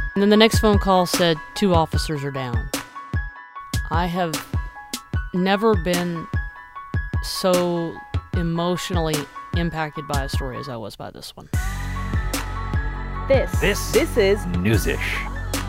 And then the next phone call said 2 officers are down. I have never been so emotionally impacted by a story as I was by this one. This is News-ish.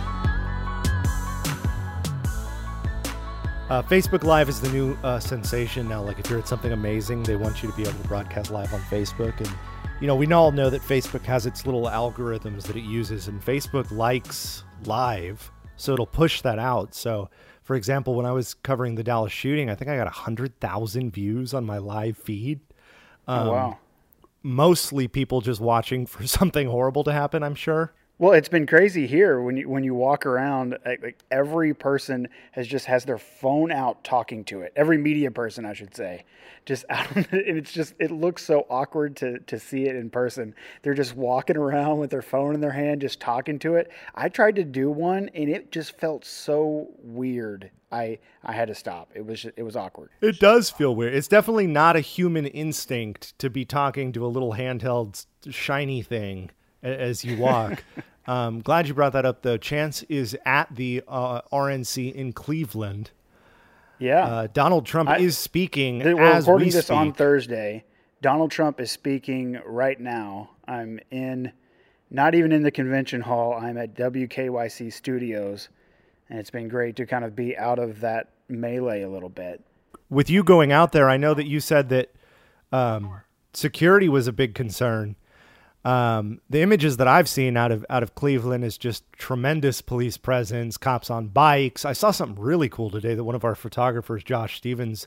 Facebook Live is the new sensation now. Like, if you're at something amazing, they want you to be able to broadcast live on Facebook. And, you know, we all know that Facebook has its little algorithms that it uses, and Facebook likes live, so it'll push that out. So, for example, when I was covering the Dallas shooting, I think I got 100,000 views on my live feed. Oh, wow. Mostly people just watching for something horrible to happen, I'm sure. Well, it's been crazy here when you walk around. Like every person has their phone out talking to it. Every media person, I should say, just out. And it looks so awkward to see it in person. They're just walking around with their phone in their hand, just talking to it. I tried to do one, and it just felt so weird. I had to stop. It was awkward. It does feel weird. It's definitely not a human instinct to be talking to a little handheld shiny thing as you walk. Glad you brought that up, though. Chance is at the RNC in Cleveland. Yeah. Donald Trump is speaking we're as we recording this speak. on Thursday. Donald Trump is speaking right now. I'm not even in the convention hall. I'm at WKYC Studios, and it's been great to kind of be out of that melee a little bit. With you going out there, I know that you said that security was a big concern. The images that I've seen out of Cleveland is just tremendous police presence, cops on bikes. I saw something really cool today that one of our photographers, Josh Stevens,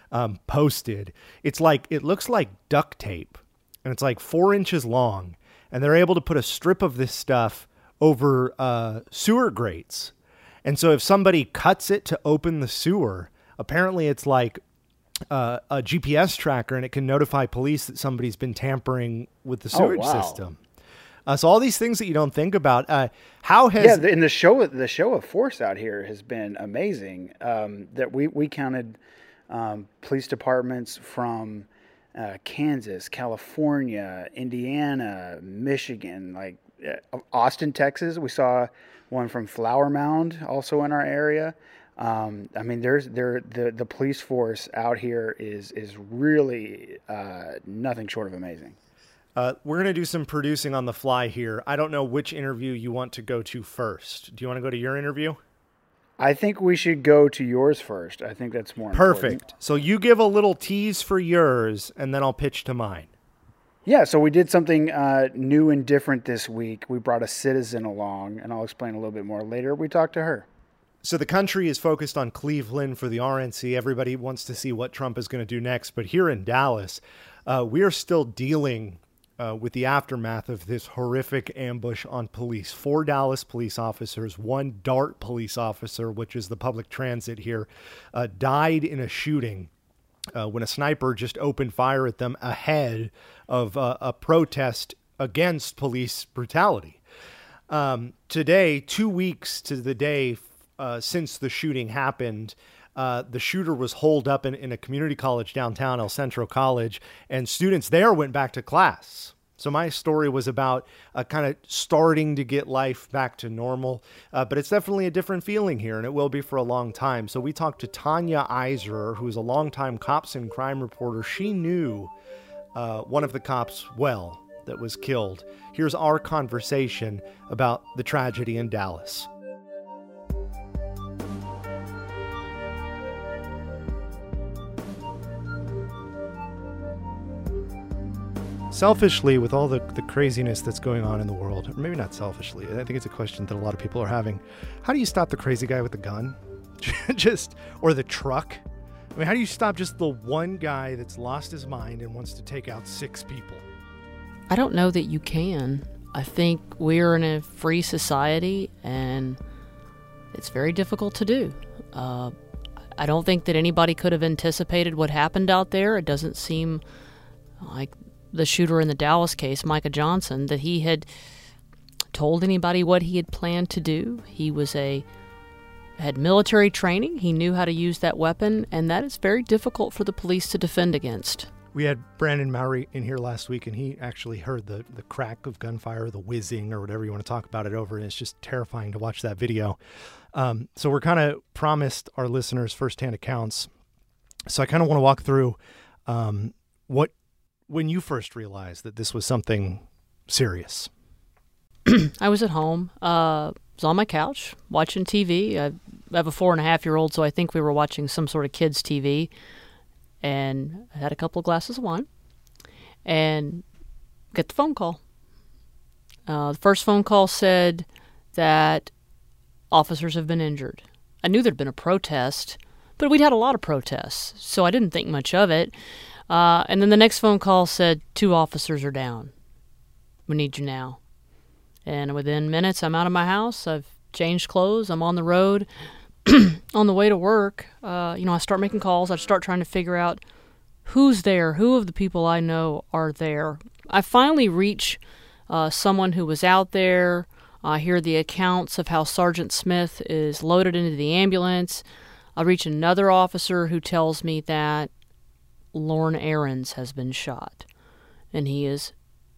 posted. It looks like duct tape, and it's like 4 inches long, and they're able to put a strip of this stuff over sewer grates. And so if somebody cuts it to open the sewer, apparently it's like a GPS tracker, and it can notify police that somebody's been tampering with the sewage system. So all these things that you don't think about. How has and the show of force out here has been amazing. That we counted police departments from Kansas, California, Indiana, Michigan, like Austin, Texas. We saw one from Flower Mound, also in our area. I mean, the police force out here is really nothing short of amazing. We're going to do some producing on the fly here. I don't know which interview you want to go to first. Do you want to go to your interview? I think we should go to yours first. I think that's more important. Perfect. So you give a little tease for yours, and then I'll pitch to mine. Yeah, so we did something new and different this week. We brought a citizen along, and I'll explain a little bit more later. We talked to her. So the country is focused on Cleveland for the RNC. Everybody wants to see what Trump is going to do next. But here in Dallas, we are still dealing with the aftermath of this horrific ambush on police. 4 Dallas police officers, 1 DART police officer, which is the public transit here, died in a shooting when a sniper just opened fire at them ahead of a protest against police brutality. Today, 2 weeks to the day since the shooting happened, the shooter was holed up in a community college downtown, El Centro College, and students there went back to class. So my story was about kind of starting to get life back to normal, but it's definitely a different feeling here, and it will be for a long time. So we talked to Tanya Eiser, who is a longtime cops and crime reporter. She knew one of the cops well that was killed. Here's our conversation about the tragedy in Dallas. Selfishly, with all the craziness that's going on in the world, or maybe not selfishly, I think it's a question that a lot of people are having. How do you stop the crazy guy with the gun? Or the truck? I mean, how do you stop just the one guy that's lost his mind and wants to take out 6 people? I don't know that you can. I think we're in a free society, and it's very difficult to do. I don't think that anybody could have anticipated what happened out there. It doesn't seem like the shooter in the Dallas case, Micah Johnson, that he had told anybody what he had planned to do. He had military training. He knew how to use that weapon, and that is very difficult for the police to defend against. We had Brandon Mowry in here last week, and he actually heard the crack of gunfire, the whizzing, or whatever you want to talk about it over, and it's just terrifying to watch that video. So we're kind of promised our listeners firsthand accounts. So I kind of want to walk through when you first realized that this was something serious. I was at home. I was on my couch watching TV. I have a 4.5-year-old, so I think we were watching some sort of kids' TV. And I had a couple of glasses of wine and get the phone call. The first phone call said that officers have been injured. I knew there'd been a protest, but we'd had a lot of protests, so I didn't think much of it. And then the next phone call said 2 officers are down. We need you now. And within minutes, I'm out of my house. I've changed clothes. I'm on the road. On the way to work, I start making calls. I start trying to figure out who's there, who of the people I know are there. I finally reach someone who was out there. I hear the accounts of how Sergeant Smith is loaded into the ambulance. I reach another officer who tells me that Lorne Ahrens has been shot, and he is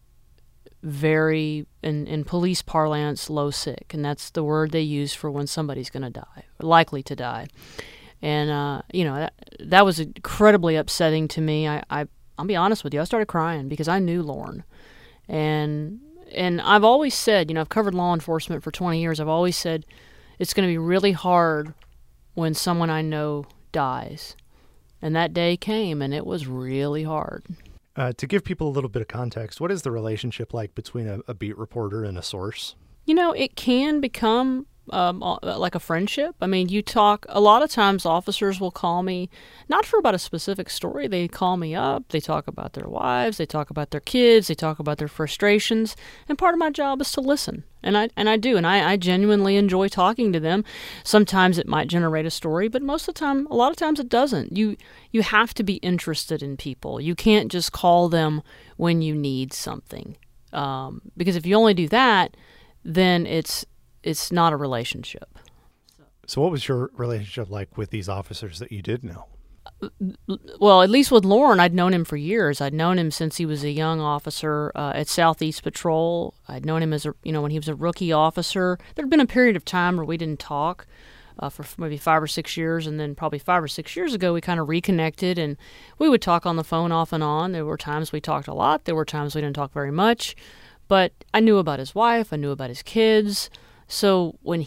very, in police parlance, low sick, and that's the word they use for when somebody's going to die, or likely to die. And that was incredibly upsetting to me. I'll be honest with you, I started crying because I knew Lorne, and I've always said, I've covered law enforcement for 20 years. I've always said it's going to be really hard when someone I know dies, and that day came, and it was really hard. To give people a little bit of context, what is the relationship like between a beat reporter and a source? It can become like a friendship. I mean, you talk, a lot of times officers will call me, not for about a specific story. They call me up, they talk about their wives, they talk about their kids, they talk about their frustrations, and part of my job is to listen. And I do, and I genuinely enjoy talking to them. Sometimes it might generate a story, but most of the time, a lot of times it doesn't. You have to be interested in people. You can't just call them when you need something. Because if you only do that, then it's not a relationship. So what was your relationship like with these officers that you did know? Well, at least with Lorne, I'd known him for years. I'd known him since he was a young officer at Southeast Patrol. I'd known him as when he was a rookie officer. There'd been a period of time where we didn't talk for maybe 5 or 6 years, and then probably 5 or 6 years ago, we kind of reconnected, and we would talk on the phone off and on. There were times we talked a lot. There were times we didn't talk very much. But I knew about his wife. I knew about his kids. So when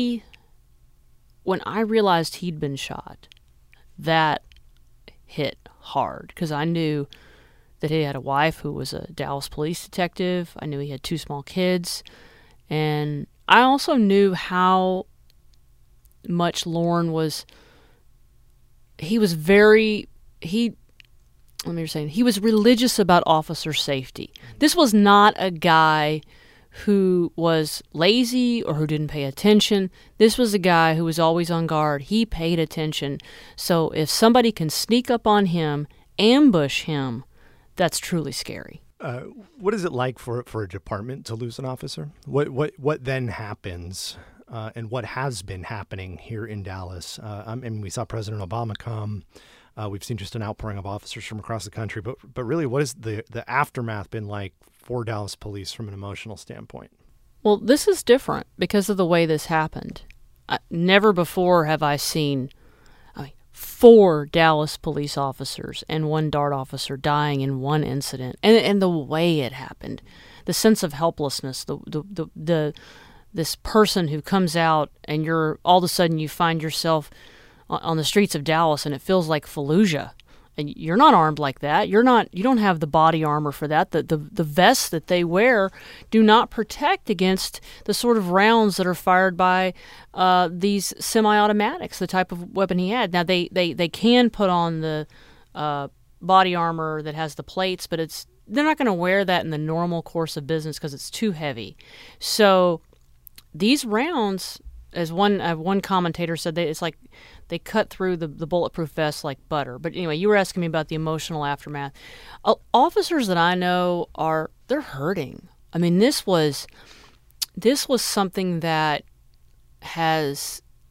I realized he'd been shot, that hit hard, because I knew that he had a wife who was a Dallas police detective. I knew he had 2 small kids. And I also knew how much Lorne was, he was religious about officer safety. This was not a guy who was lazy or who didn't pay attention. This was a guy who was always on guard. He paid attention. So if somebody can sneak up on him, ambush him, that's truly scary. What is it like for a department to lose an officer? What then happens, and what has been happening here in Dallas? We saw President Obama come. We've seen just an outpouring of officers from across the country. But really, what has the aftermath been like for Dallas police from an emotional standpoint? Well, this is different because of the way this happened. Never before have I seen 4 Dallas police officers and 1 DART officer dying in one incident. And the way it happened, the sense of helplessness, this person who comes out and all of a sudden you find yourself on the streets of Dallas and it feels like Fallujah. And you're not armed like that. You don't have the body armor for that. The vests that they wear do not protect against the sort of rounds that are fired by these semi-automatics, the type of weapon he had. Now, they can put on the body armor that has the plates, but they're not going to wear that in the normal course of business because it's too heavy. So these rounds, as one commentator said, it's like they cut through the bulletproof vest like butter. But anyway, you were asking me about the emotional aftermath. Officers that I know they're hurting. I mean, this was something that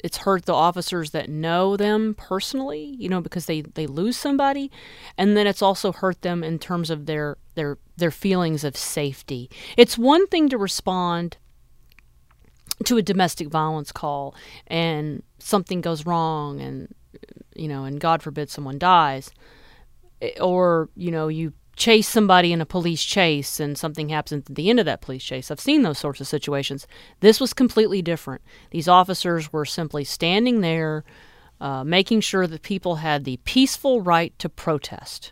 it's hurt the officers that know them personally, because they lose somebody, and then it's also hurt them in terms of their feelings of safety. It's one thing to respond to a domestic violence call and something goes wrong and God forbid someone dies, or you chase somebody in a police chase and something happens at the end of that police chase. I've seen those sorts of situations. This was completely different. These officers were simply standing there, making sure that people had the peaceful right to protest.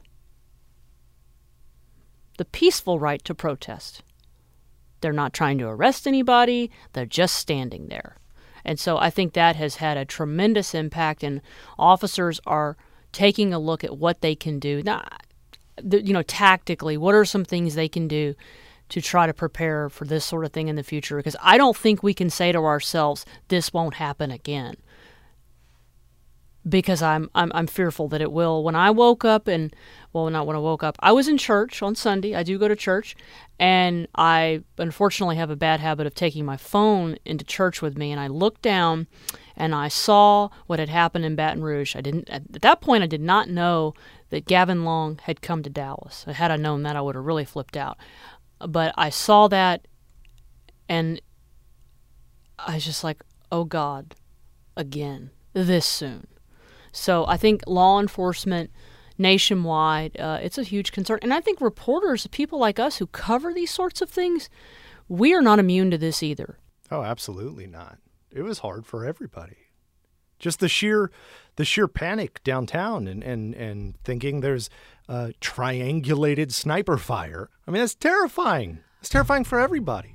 The peaceful right to protest. They're not trying to arrest anybody. They're just standing there. And so I think that has had a tremendous impact, and officers are taking a look at what they can do. Now, tactically, what are some things they can do to try to prepare for this sort of thing in the future? Because I don't think we can say to ourselves, this won't happen again. Because I'm fearful that it will. When I woke up not when I woke up, I was in church on Sunday. I do go to church, and I unfortunately have a bad habit of taking my phone into church with me, and I looked down and I saw what had happened in Baton Rouge. At that point, I did not know that Gavin Long had come to Dallas. Had I known that, I would have really flipped out. But I saw that, and I was just like, oh God, again, this soon. So I think law enforcement nationwide, it's a huge concern. And I think reporters, people like us who cover these sorts of things, we are not immune to this either. Oh, absolutely not. It was hard for everybody. Just the sheer panic downtown and thinking there's triangulated sniper fire. I mean, that's terrifying. It's terrifying for everybody.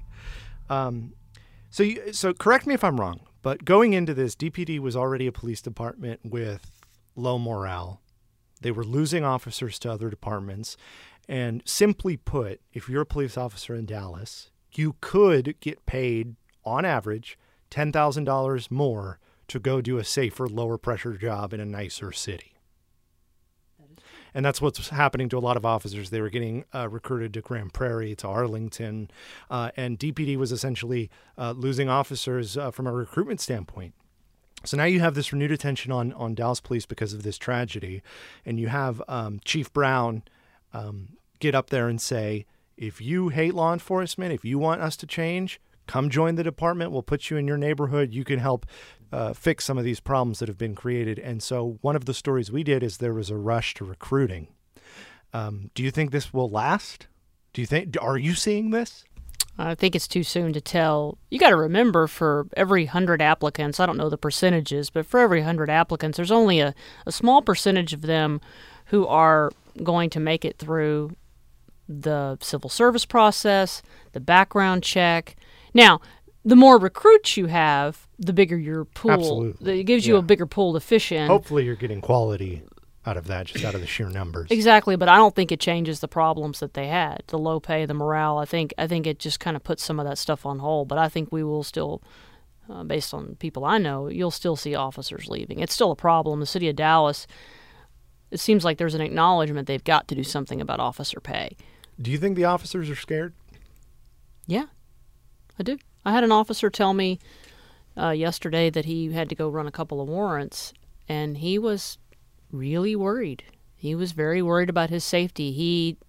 So correct me if I'm wrong, but going into this, DPD was already a police department with low morale. They were losing officers to other departments. And simply put, if you're a police officer in Dallas, you could get paid, on average, $10,000 more to go do a safer, lower pressure job in a nicer city. And that's what's happening to a lot of officers. They were getting recruited to Grand Prairie, to Arlington, and DPD was essentially losing officers from a recruitment standpoint. So now you have this renewed attention on Dallas police because of this tragedy, and you have Chief Brown get up there and say, if you hate law enforcement, if you want us to change, come join the department. We'll put you in your neighborhood. You can help fix some of these problems that have been created. And so one of the stories we did is there was a rush to recruiting. Do you think this will last? Are you seeing this? I think it's too soon to tell. You got to remember, for every 100 applicants, I don't know the percentages, but for every 100 applicants, there's only a small percentage of them who are going to make it through the civil service process, the background check. Now, the more recruits you have, the bigger your pool. Absolutely. It gives you a bigger pool to fish in. Hopefully you're getting quality out of that, just out of the sheer numbers. Exactly, but I don't think it changes the problems that they had. The low pay, the morale, I think it just kind of puts some of that stuff on hold. But I think we will still, based on people I know, you'll still see officers leaving. It's still a problem. The city of Dallas, it seems like there's an acknowledgement they've got to do something about officer pay. Do you think the officers are scared? Yeah, I do. I had an officer tell me yesterday that he had to go run a couple of warrants, and he was really worried. He was very worried about his safety. He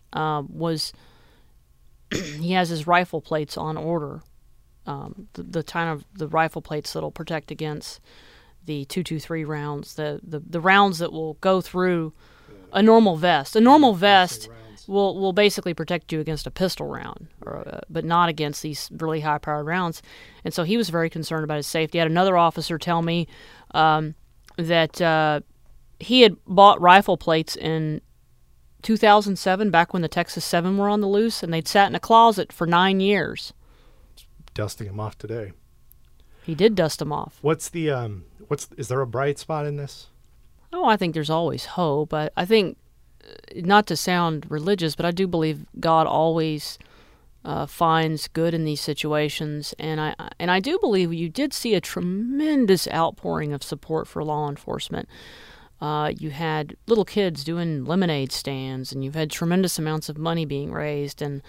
he has his rifle plates on order, the kind of the rifle plates that'll protect against the .223 rounds, the rounds that will go through a normal vest. A normal vest will basically protect you against a pistol round, but not against these really high-powered rounds. And so he was very concerned about his safety. I had another officer tell me that he had bought rifle plates in 2007, back when the Texas 7 were on the loose, and they'd sat in a closet for 9 years. Dusting them off today. He did dust them off. Is there a bright spot in this? Oh, I think there's always hope. I think, not to sound religious, but I do believe God always finds good in these situations, and I do believe you did see a tremendous outpouring of support for law enforcement. You had little kids doing lemonade stands, and you've had tremendous amounts of money being raised, and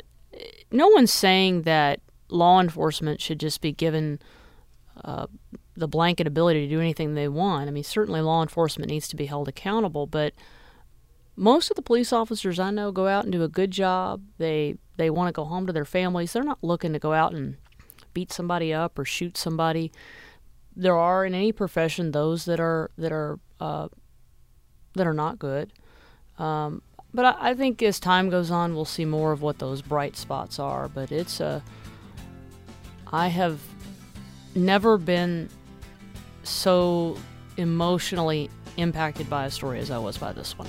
no one's saying that law enforcement should just be given the blanket ability to do anything they want. I mean, certainly law enforcement needs to be held accountable, but most of the police officers I know go out and do a good job. They want to go home to their families. They're not looking to go out and beat somebody up or shoot somebody. There are in any profession those that are not good. But I think as time goes on, we'll see more of what those bright spots are. But I have never been so emotionally impacted by a story as I was by this one.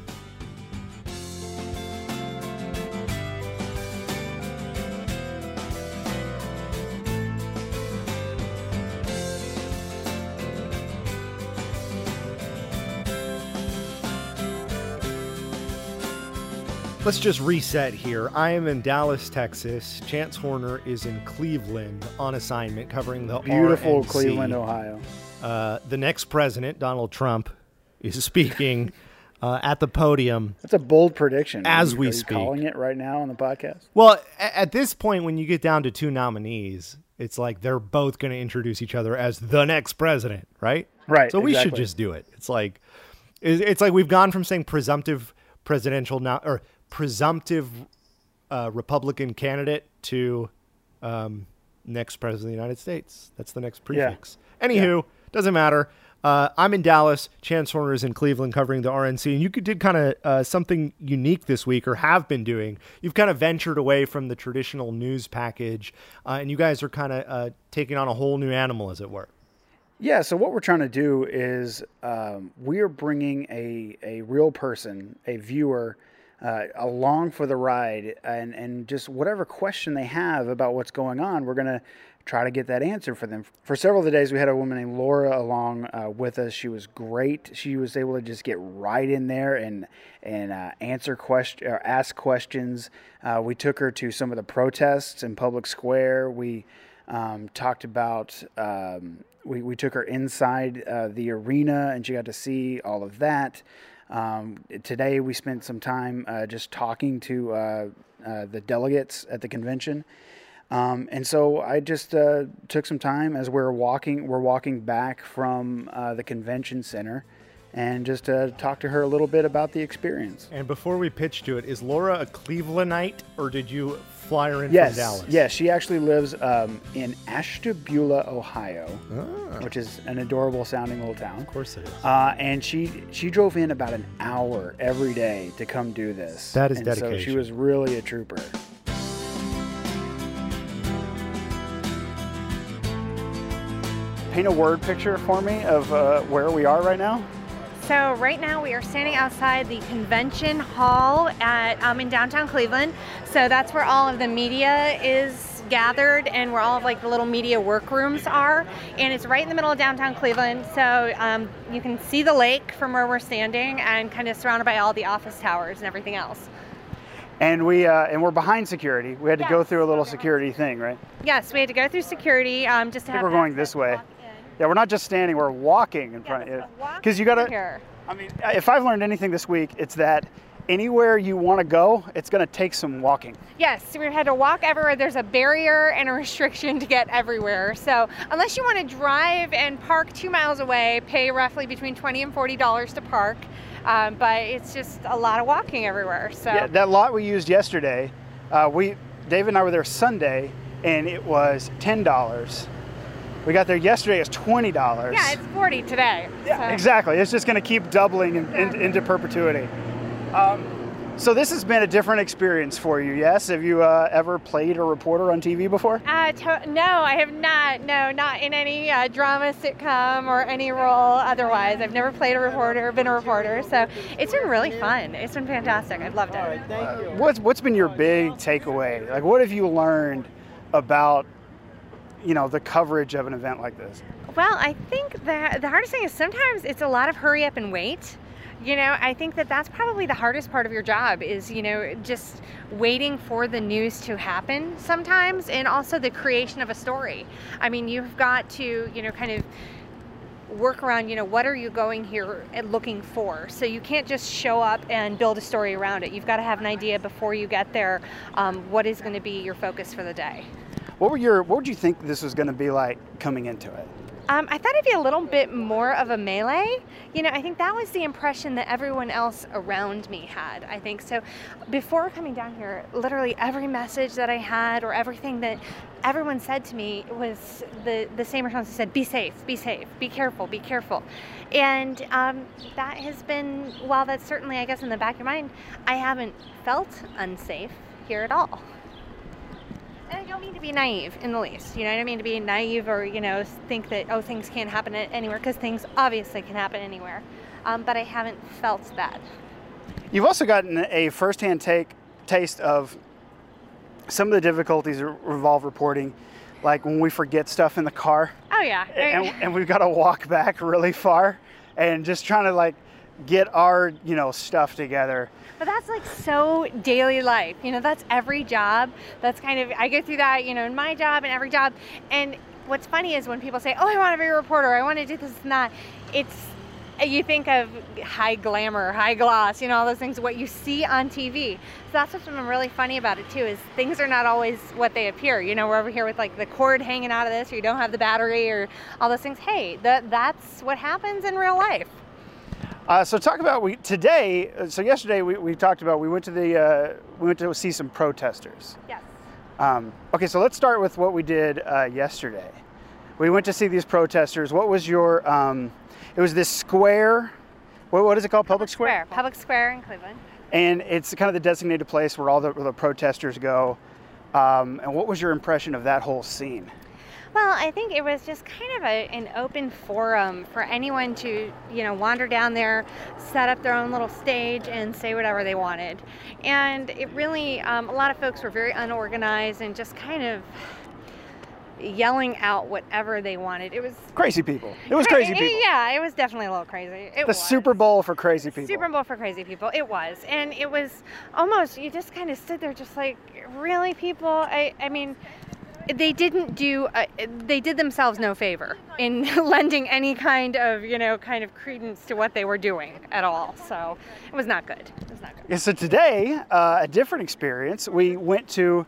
Let's just reset here. I am in Dallas, Texas. Chance Horner is in Cleveland on assignment covering the beautiful RNC. Cleveland, Ohio. The next president, Donald Trump, is speaking at the podium. That's a bold prediction. As Are we you speak. Calling it right now on the podcast? Well, at this point, when you get down to two nominees, it's like they're both going to introduce each other as the next president, right? Right. So we should exactly. just do it. It's like we've gone from saying presumptive presidential now or presumptive Republican candidate to next president of the United States. That's the next prefix. Yeah. Anywho, doesn't matter. I'm in Dallas. Chance Horner is in Cleveland covering the RNC. And you did kind of something unique this week, or have been doing. You've kind of ventured away from the traditional news package, and you guys are kind of taking on a whole new animal, as it were. Yeah, so what we're trying to do is we are bringing a real person, a viewer, along for the ride, and just whatever question they have about what's going on, we're going to try to get that answer for them. For several of the days, we had a woman named Laura along with us. She was great. She was able to just get right in there and answer questions or ask questions. We took her to some of the protests in Public Square. We talked about. We took her inside the arena, and she got to see all of that. Today we spent some time just talking to the delegates at the convention. And so I just took some time as we're walking back from the convention center, and just talk to her a little bit about the experience. And before we pitch to it, is Laura a Clevelandite, or did you fly her in from Dallas? Yes, she actually lives in Ashtabula, Ohio, which is an adorable sounding little town. Of course it is. And she drove in about an hour every day to come do this. That is and dedication. So she was really a trooper. Paint a word picture for me of where we are right now. So right now we are standing outside the convention hall in downtown Cleveland. So that's where all of the media is gathered, and where all of like the little media workrooms are. And it's right in the middle of downtown Cleveland. So you can see the lake from where we're standing, and kind of surrounded by all the office towers and everything else. And we're behind security. We had to go through a little security thing, right? Yes, we had to go through security just to have. We're going this way. Yeah, we're not just standing, we're walking in front of it. Because you gotta, here. I mean, if I've learned anything this week, it's that anywhere you want to go, it's going to take some walking. Yes, we had to walk everywhere. There's a barrier and a restriction to get everywhere. So unless you want to drive and park 2 miles away, pay roughly between $20 and $40 to park. But it's just a lot of walking everywhere. So yeah, that lot we used yesterday, David and I were there Sunday, and it was $10. We got there yesterday, it was $20. Yeah, it's $40 today. Yeah, so. Exactly. It's just going to keep doubling into perpetuity. So this has been a different experience for you, yes? Have you ever played a reporter on TV before? No, I have not. No, not in any drama, sitcom, or any role otherwise. I've never played a reporter, been a reporter. So it's been really fun. It's been fantastic. I've loved it. All right, thank you. What's been your big takeaway? Like, what have you learned about the coverage of an event like this? Well, I think that the hardest thing is sometimes it's a lot of hurry up and wait. I think that's probably the hardest part of your job is, just waiting for the news to happen sometimes, and also the creation of a story. I mean, you've got to, kind of work around, what are you going here and looking for? So you can't just show up and build a story around it. You've got to have an idea before you get there, what is going to be your focus for the day. What would you think this was going to be like coming into it? I thought it'd be a little bit more of a melee. You know, I think that was the impression that everyone else around me had, I think. So before coming down here, literally every message that I had or everything that everyone said to me was the same response. They said, be safe, be careful, be careful. And that has been, while that's certainly, I guess, in the back of your mind, I haven't felt unsafe here at all. And I don't mean to be naive in the least. You know, I don't mean to be naive or, you know, think that, oh, things can't happen anywhere, because things obviously can happen anywhere. But I haven't felt that. You've also gotten a firsthand taste of some of the difficulties that involve reporting, like when we forget stuff in the car. Oh, yeah. And we've got to walk back really far and just trying to, like, get our, you know, stuff together. But that's like so daily life, you know, that's every job. That's kind of, I go through that, you know, in my job and every job. And what's funny is when people say, oh, I want to be a reporter, I want to do this and that, you think of high glamour, high gloss, you know, all those things, what you see on TV. So that's what's been really funny about it too, is things are not always what they appear. You know, we're over here with like the cord hanging out of this, or you don't have the battery or all those things. Hey, that's what happens in real life. So talk about today. So yesterday we talked about we went to see some protesters. Yes. Okay, so let's start with what we did yesterday. We went to see these protesters. What was your? It was this square. What is it called? Public Square. Public Square in Cleveland. And it's kind of the designated place where all the protesters go. And what was your impression of that whole scene? Well, I think it was just kind of an open forum for anyone to, you know, wander down there, set up their own little stage and say whatever they wanted. And it really, a lot of folks were very unorganized and just kind of yelling out whatever they wanted. It was crazy people. It was crazy people. Yeah, it was definitely a little crazy. The Super Bowl for crazy people. Super Bowl for crazy people. It was. And it was almost, you just kind of stood there just like, really, people? I mean, they did themselves no favor in lending any kind of, you know, kind of credence to what they were doing at all. So it was not good. It was not good. Yeah, so today, a different experience. We went to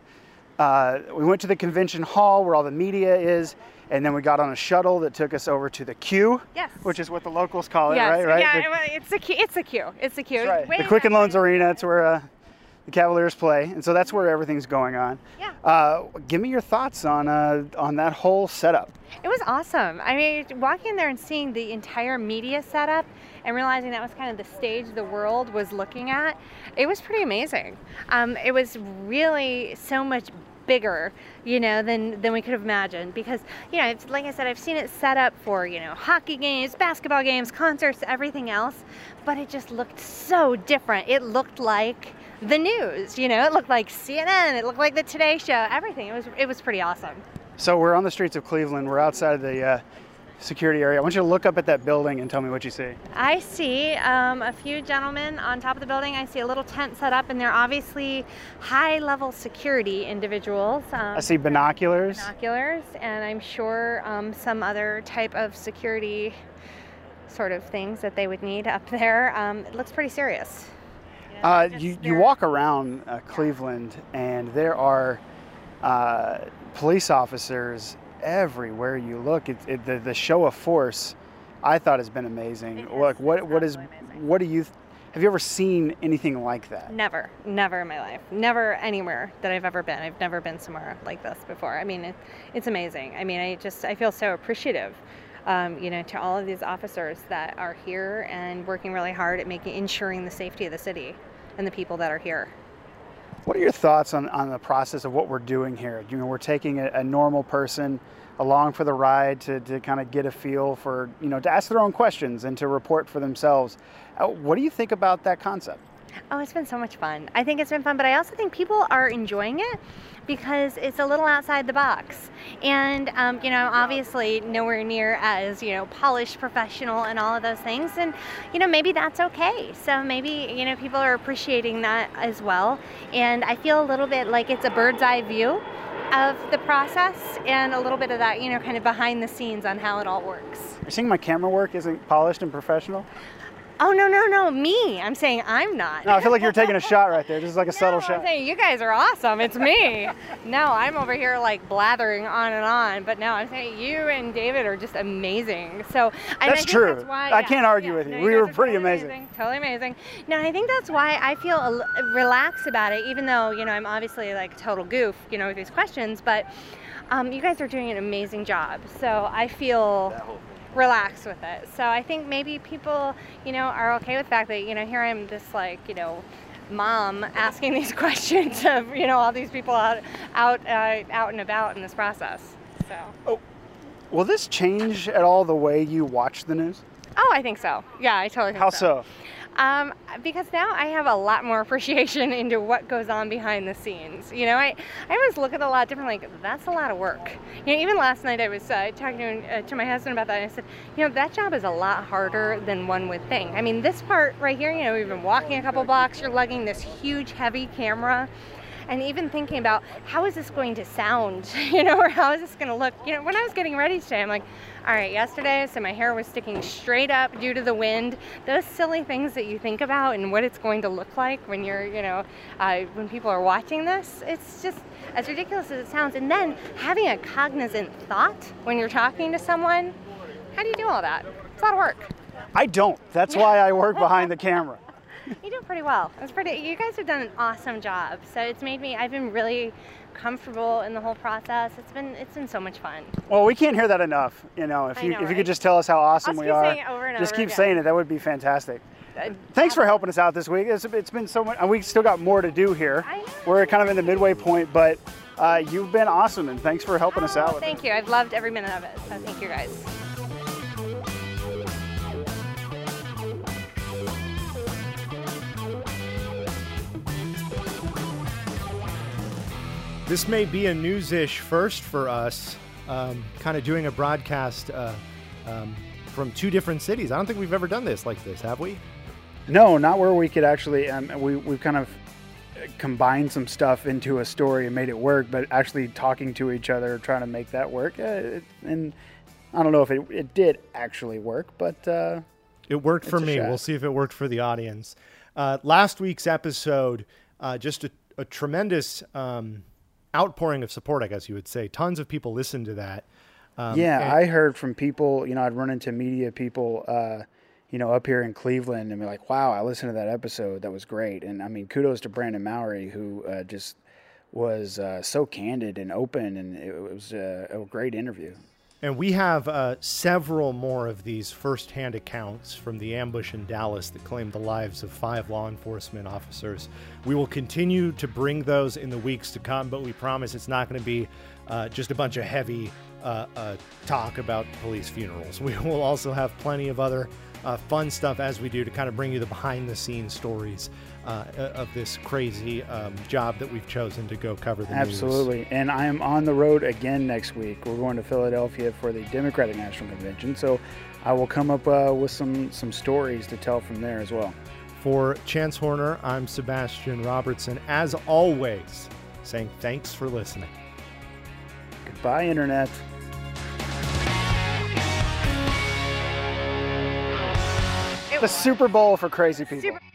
the convention hall where all the media is, and then we got on a shuttle that took us over to the Q, yes, which is what the locals call it, yes. right? Yeah, it's the Q. It's the Q. It's the Q. Right. The Quicken Loans Arena. It's where the Cavaliers play, and so that's where everything's going on. Yeah. Give me your thoughts on that whole setup. It was awesome. I mean, walking in there and seeing the entire media setup and realizing that was kind of the stage the world was looking at, it was pretty amazing. It was really so much bigger, you know, than we could have imagined, because, you know, it's, like I said, I've seen it set up for, you know, hockey games, basketball games, concerts, everything else, but it just looked so different. It looked like the news, you know, it looked like CNN, it looked like the Today Show, everything. It was pretty awesome. So we're on the streets of Cleveland. We're outside of the security area. I want you to look up at that building and tell me what you see. I see a few gentlemen on top of the building. I see a little tent set up, and they're obviously high-level security individuals. I see binoculars. And I'm sure some other type of security sort of things that they would need up there. It looks pretty serious. You walk around Cleveland, and there are police officers everywhere you look. The show of force, I thought, has been amazing. Look, have you ever seen anything like that? Never in my life. Never anywhere that I've ever been. I've never been somewhere like this before. I mean, it's amazing. I mean, I feel so appreciative, you know, to all of these officers that are here and working really hard at ensuring the safety of the city and the people that are here. What are your thoughts on the process of what we're doing here? You know, we're taking a normal person along for the ride to kind of get a feel for, you know, to ask their own questions and to report for themselves. What do you think about that concept? Oh, it's been so much fun. I think it's been fun, but I also think people are enjoying it because it's a little outside the box. And, you know, obviously nowhere near as, you know, polished, professional and all of those things. And, you know, maybe that's okay. So maybe, you know, people are appreciating that as well. And I feel a little bit like it's a bird's eye view of the process and a little bit of that, you know, kind of behind the scenes on how it all works. You're seeing my camera work isn't polished and professional? Oh, no, me. I'm saying I'm not. No, I feel like you're taking a shot right there. This is like a subtle I'm shot. saying you guys are awesome. It's me. No, I'm over here like blathering on and on. But no, I'm saying you and David are just amazing. So that's true. That's why, I can't argue with you. We were pretty amazing. Totally amazing. No, I think that's why I feel relaxed about it, even though, I'm obviously like a total goof, with these questions. But you guys are doing an amazing job. So I feel relaxed with it. So I think maybe people, are okay with the fact that, here I'm this mom asking these questions of, all these people out and about in this process. So. Oh, will this change at all the way you watch the news? Oh, I think so. Yeah, I totally think How so. How so? Because now I have a lot more appreciation into what goes on behind the scenes. I always look at it a lot different, like, that's a lot of work. Even last night I was talking to my husband about that, and I said, that job is a lot harder than one would think. I mean, this part right here, we've been walking a couple blocks, you're lugging this huge, heavy camera, and even thinking about how is this going to sound, or how is this going to look. When I was getting ready today, I'm like, all right, yesterday, so my hair was sticking straight up due to the wind. Those silly things that you think about and what it's going to look like when you're, when people are watching this, it's just as ridiculous as it sounds. And then having a cognizant thought when you're talking to someone, how do you do all that? It's a lot of work. I don't. That's why I work behind the camera. You do pretty well. You guys have done an awesome job. So it's made me, I've been really comfortable in the whole process. It's been so much fun. Well, we can't hear that enough. If you could just tell us how awesome we are. Saying it over and just over keep again. saying it. That would be fantastic. Thanks for helping us out this week. It's been so much, and we still got more to do here. I know. We're kind of in the midway point, but you've been awesome, and thanks for helping us out. Thank you. I've loved every minute of it. So thank you guys. This may be a news-ish first for us, kind of doing a broadcast from two different cities. I don't think we've ever done this like this, have we? No, not where we could actually, we've kind of combined some stuff into a story and made it work, but actually talking to each other, trying to make that work. And I don't know if it did actually work, but it worked for me. We'll see if it worked for the audience. Last week's episode, just a tremendous outpouring of support, I guess you would say. Tons of people listened to that. I heard from people, I'd run into media people, up here in Cleveland and be like, wow, I listened to that episode. That was great. And I mean, kudos to Brandon Mowry, who just was so candid and open, and it was a great interview. And we have several more of these firsthand accounts from the ambush in Dallas that claimed the lives of 5 law enforcement officers. We will continue to bring those in the weeks to come, but we promise it's not going to be just a bunch of heavy talk about police funerals. We will also have plenty of other fun stuff as we do to kind of bring you the behind-the-scenes stories of this crazy job that we've chosen to go cover the news. Absolutely. And I am on the road again next week. We're going to Philadelphia for the Democratic National Convention, so I will come up with some stories to tell from there as well. For Chance Horner, I'm Sebastian Robertson, as always, saying thanks for listening. Goodbye, Internet. The Super Bowl for crazy people.